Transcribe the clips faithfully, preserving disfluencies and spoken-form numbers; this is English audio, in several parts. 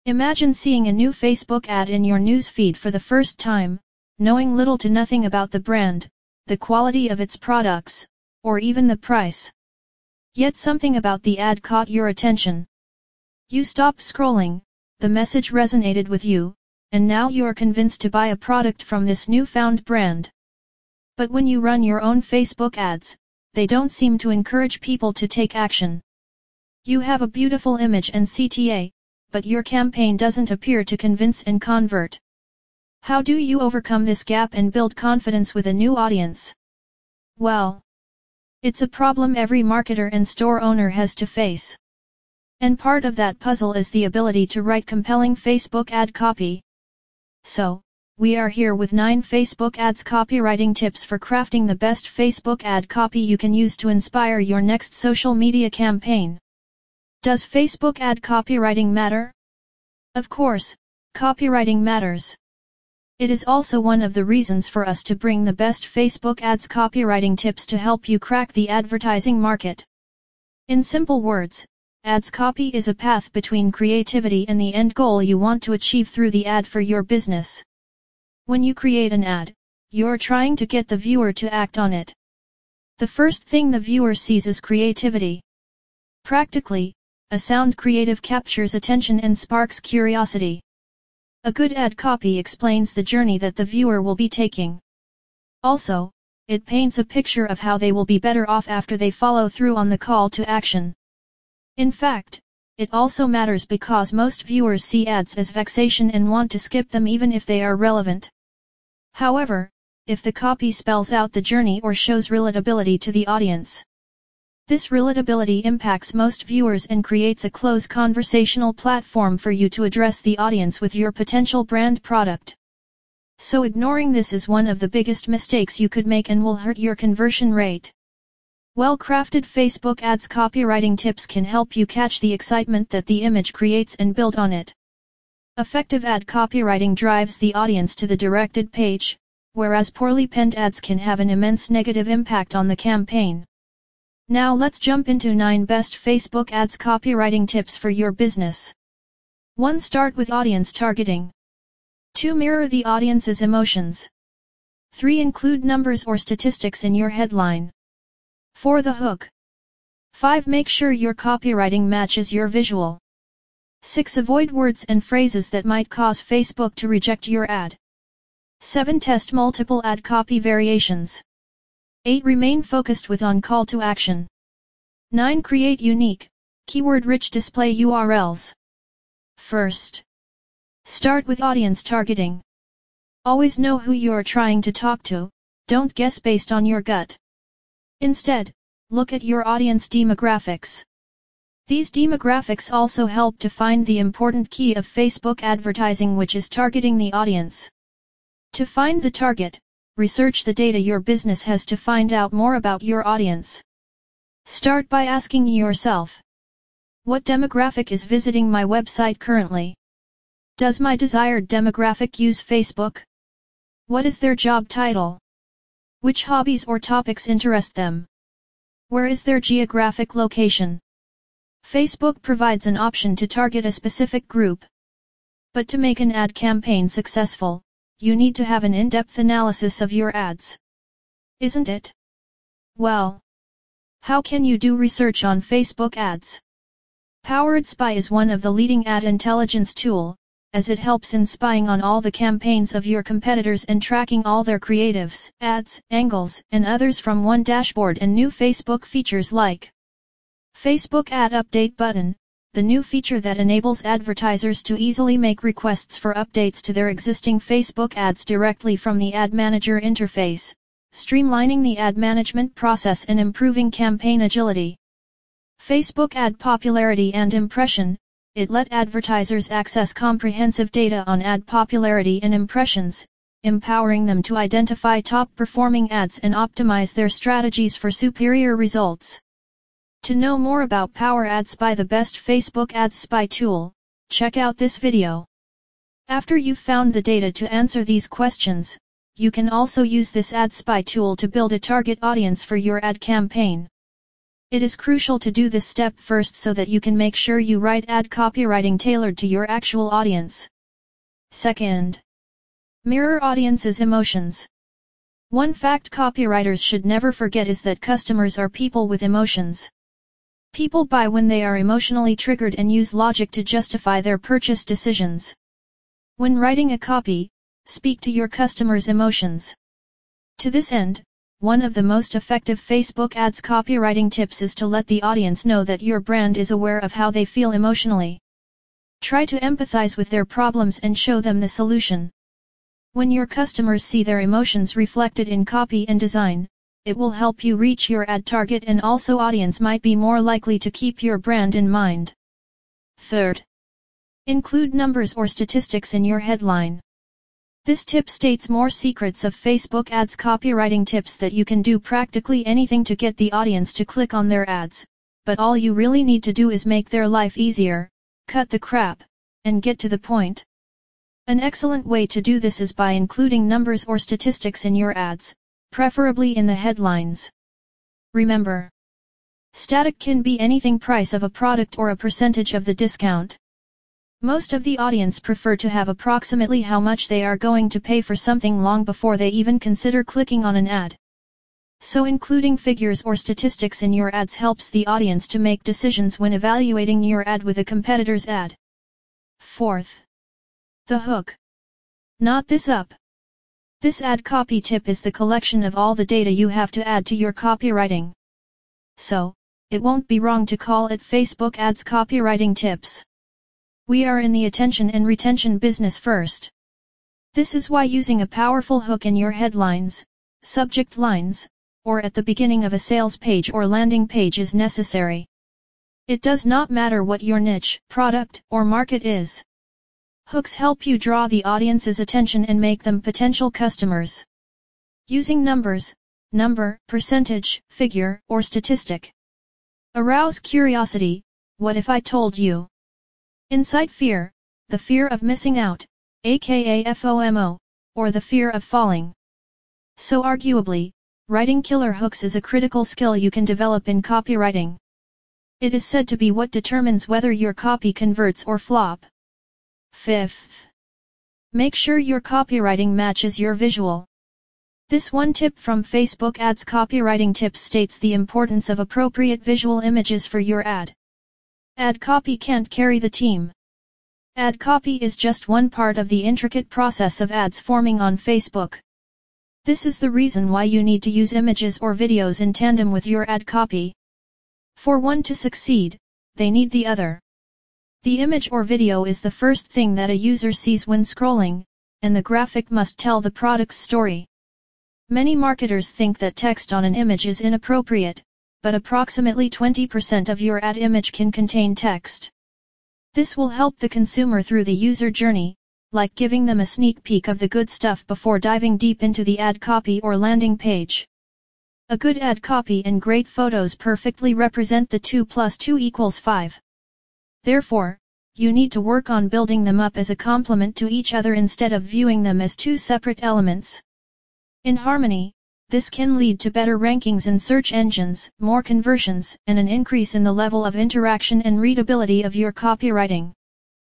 Imagine seeing a new Facebook ad in your news feed for the first time, knowing little to nothing about the brand, the quality of its products, or even the price. Yet something about the ad caught your attention. You stopped scrolling, the message resonated with you, and now you're convinced to buy a product from this newfound brand. But when you run your own Facebook ads, they don't seem to encourage people to take action. You have a beautiful image and C T A, but your campaign doesn't appear to convince and convert. How do you overcome this gap and build confidence with a new audience? Well, it's a problem every marketer and store owner has to face. And part of that puzzle is the ability to write compelling Facebook ad copy. So, we are here with nine Facebook ads copywriting tips for crafting the best Facebook ad copy you can use to inspire your next social media campaign. Does Facebook ad copywriting matter? Of course, copywriting matters. It is also one of the reasons for us to bring the best Facebook ads copywriting tips to help you crack the advertising market. In simple words, ads copy is a path between creativity and the end goal you want to achieve through the ad for your business. When you create an ad, you're trying to get the viewer to act on it. The first thing the viewer sees is creativity. Practically, a sound creative captures attention and sparks curiosity. A good ad copy explains the journey that the viewer will be taking. Also, it paints a picture of how they will be better off after they follow through on the call to action. In fact, it also matters because most viewers see ads as vexation and want to skip them even if they are relevant. However, if the copy spells out the journey or shows relatability to the audience, this relatability impacts most viewers and creates a close conversational platform for you to address the audience with your potential brand product. So ignoring this is one of the biggest mistakes you could make and will hurt your conversion rate. Well-crafted Facebook ads copywriting tips can help you catch the excitement that the image creates and build on it. Effective ad copywriting drives the audience to the directed page, whereas poorly penned ads can have an immense negative impact on the campaign. Now let's jump into nine best Facebook ads copywriting tips for your business. one Start with audience targeting. two Mirror the audience's emotions. three Include numbers or statistics in your headline. four The hook. five Make sure your copywriting matches your visual. six Avoid words and phrases that might cause Facebook to reject your ad. seven Test multiple ad copy variations. eight Remain focused with on call to action. nine Create unique, keyword-rich display U R Ls. First, start with audience targeting. Always know who you're trying to talk to, don't guess based on your gut. Instead, look at your audience demographics. These demographics also help to find the important key of Facebook advertising, which is targeting the audience. To find the target, research the data your business has to find out more about your audience. Start by asking yourself, what demographic is visiting my website currently? Does my desired demographic use Facebook? What is their job title? Which hobbies or topics interest them? Where is their geographic location? Facebook provides an option to target a specific group. But to make an ad campaign successful, you need to have an in-depth analysis of your ads. Isn't it? Well, how can you do research on Facebook ads? Powered Spy is one of the leading ad intelligence tool, as it helps in spying on all the campaigns of your competitors and tracking all their creatives, ads, angles, and others from one dashboard. And new Facebook features like Facebook Ad Update button, the new feature that enables advertisers to easily make requests for updates to their existing Facebook ads directly from the Ad Manager interface, streamlining the ad management process and improving campaign agility. Facebook Ad Popularity and Impression, it let advertisers access comprehensive data on ad popularity and impressions, empowering them to identify top-performing ads and optimize their strategies for superior results. To know more about Power Ad Spy, the best Facebook Ads Spy tool, check out this video. After you've found the data to answer these questions, you can also use this Ad Spy tool to build a target audience for your ad campaign. It is crucial to do this step first so that you can make sure you write ad copywriting tailored to your actual audience. Second, mirror audience's emotions. One fact copywriters should never forget is that customers are people with emotions. People buy when they are emotionally triggered and use logic to justify their purchase decisions. When writing a copy, speak to your customers' emotions. To this end, one of the most effective Facebook ads copywriting tips is to let the audience know that your brand is aware of how they feel emotionally. Try to empathize with their problems and show them the solution. When your customers see their emotions reflected in copy and design, it will help you reach your ad target and also audience might be more likely to keep your brand in mind. Third, include numbers or statistics in your headline. This tip states more secrets of Facebook ads copywriting tips that you can do practically anything to get the audience to click on their ads, but all you really need to do is make their life easier, cut the crap, and get to the point. An excellent way to do this is by including numbers or statistics in your ads, preferably in the headlines. Remember, static can be anything: price of a product or a percentage of the discount. Most of the audience prefer to have approximately how much they are going to pay for something long before they even consider clicking on an ad. So including figures or statistics in your ads helps the audience to make decisions when evaluating your ad with a competitor's ad. Fourth, the hook. Knot this up. This ad copy tip is the collection of all the data you have to add to your copywriting. So, it won't be wrong to call it Facebook ads copywriting tips. We are in the attention and retention business first. This is why using a powerful hook in your headlines, subject lines, or at the beginning of a sales page or landing page is necessary. It does not matter what your niche, product, or market is. Hooks help you draw the audience's attention and make them potential customers. Using numbers, number, percentage, figure, or statistic. Arouse curiosity. What if I told you? Incite fear, the fear of missing out, aka FOMO, or the fear of falling. So arguably, writing killer hooks is a critical skill you can develop in copywriting. It is said to be what determines whether your copy converts or flop. Fifth, make sure your copywriting matches your visual. This one tip from Facebook Ads Copywriting Tips states the importance of appropriate visual images for your ad. Ad copy can't carry the team. Ad copy is just one part of the intricate process of ads forming on Facebook. This is the reason why you need to use images or videos in tandem with your ad copy. For one to succeed, they need the other. The image or video is the first thing that a user sees when scrolling, and the graphic must tell the product's story. Many marketers think that text on an image is inappropriate, but approximately twenty percent of your ad image can contain text. This will help the consumer through the user journey, like giving them a sneak peek of the good stuff before diving deep into the ad copy or landing page. A good ad copy and great photos perfectly represent the two plus two equals five. Therefore, you need to work on building them up as a complement to each other instead of viewing them as two separate elements. In harmony, this can lead to better rankings in search engines, more conversions, and an increase in the level of interaction and readability of your copywriting.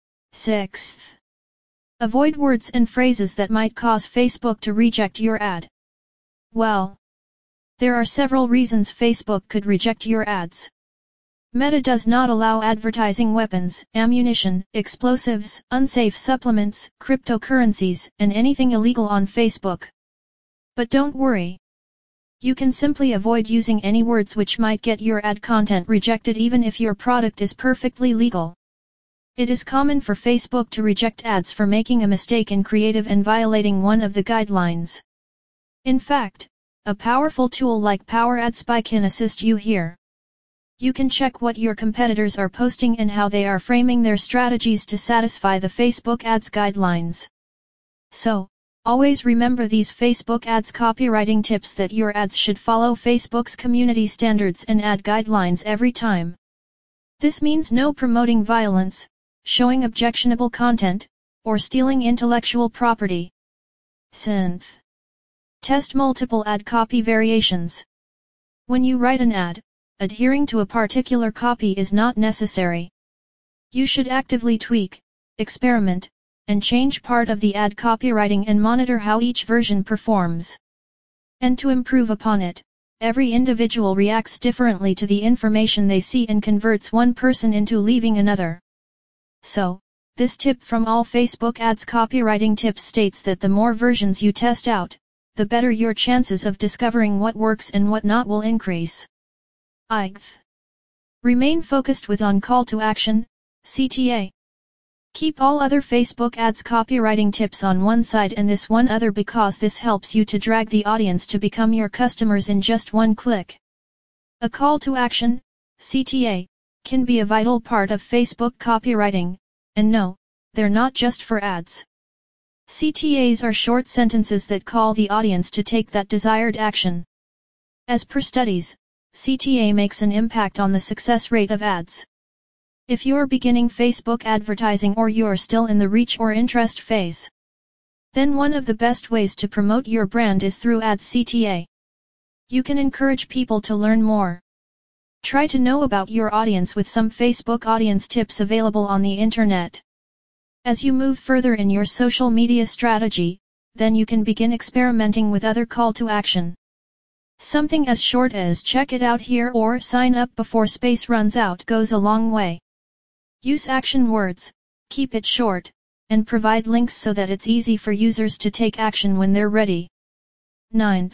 Sixth, avoid words and phrases that might cause Facebook to reject your ad. Well, there are several reasons Facebook could reject your ads. Meta does not allow advertising weapons, ammunition, explosives, unsafe supplements, cryptocurrencies, and anything illegal on Facebook. But don't worry. You can simply avoid using any words which might get your ad content rejected even if your product is perfectly legal. It is common for Facebook to reject ads for making a mistake in creative and violating one of the guidelines. In fact, a powerful tool like PowerAdSpy can assist you here. You can check what your competitors are posting and how they are framing their strategies to satisfy the Facebook ads guidelines. So, always remember these Facebook ads copywriting tips that your ads should follow Facebook's community standards and ad guidelines every time. This means no promoting violence, showing objectionable content, or stealing intellectual property. Synth. Test multiple ad copy variations. When you write an ad, adhering to a particular copy is not necessary. You should actively tweak, experiment, and change part of the ad copywriting and monitor how each version performs. And to improve upon it, every individual reacts differently to the information they see and converts one person into leaving another. So, this tip from All Facebook Ads Copywriting Tips states that the more versions you test out, the better your chances of discovering what works and what not will increase. I Th. Remain focused with on call to action, C T A. Keep all other Facebook ads copywriting tips on one side and this one other because this helps you to drag the audience to become your customers in just one click. A call to action, C T A, can be a vital part of Facebook copywriting, and no, they're not just for ads. C T As are short sentences that call the audience to take that desired action. As per studies, C T A makes an impact on the success rate of ads. If you're beginning Facebook advertising or you're still in the reach or interest phase, then one of the best ways to promote your brand is through ads C T A. You can encourage people to learn more. Try to know about your audience with some Facebook audience tips available on the internet. As you move further in your social media strategy, then you can begin experimenting with other call to action. Something as short as check it out here or sign up before space runs out goes a long way. Use action words, keep it short, and provide links so that it's easy for users to take action when they're ready. Ninth.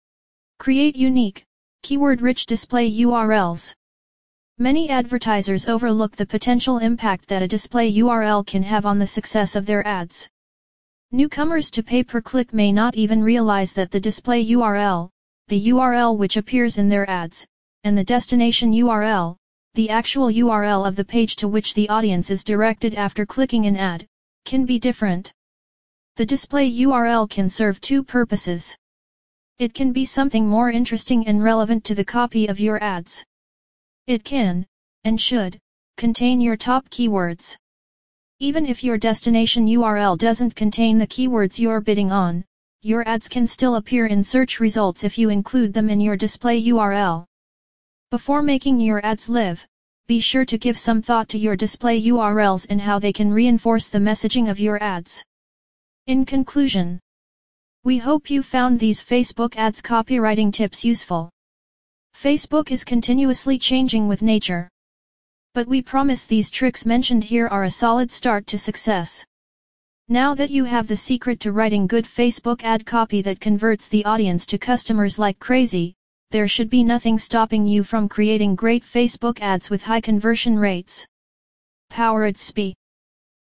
Create unique, keyword-rich display U R Ls. Many advertisers overlook the potential impact that a display U R L can have on the success of their ads. Newcomers to pay-per-click may not even realize that the display U R L, the U R L which appears in their ads, and the destination U R L, the actual U R L of the page to which the audience is directed after clicking an ad, can be different. The display U R L can serve two purposes. It can be something more interesting and relevant to the copy of your ads. It can, and should, contain your top keywords. Even if your destination U R L doesn't contain the keywords you're bidding on, your ads can still appear in search results if you include them in your display U R L. Before making your ads live, be sure to give some thought to your display U R Ls and how they can reinforce the messaging of your ads. In conclusion, we hope you found these Facebook ads copywriting tips useful. Facebook is continuously changing with nature. But we promise these tricks mentioned here are a solid start to success. Now that you have the secret to writing good Facebook ad copy that converts the audience to customers like crazy, there should be nothing stopping you from creating great Facebook ads with high conversion rates. Powered S P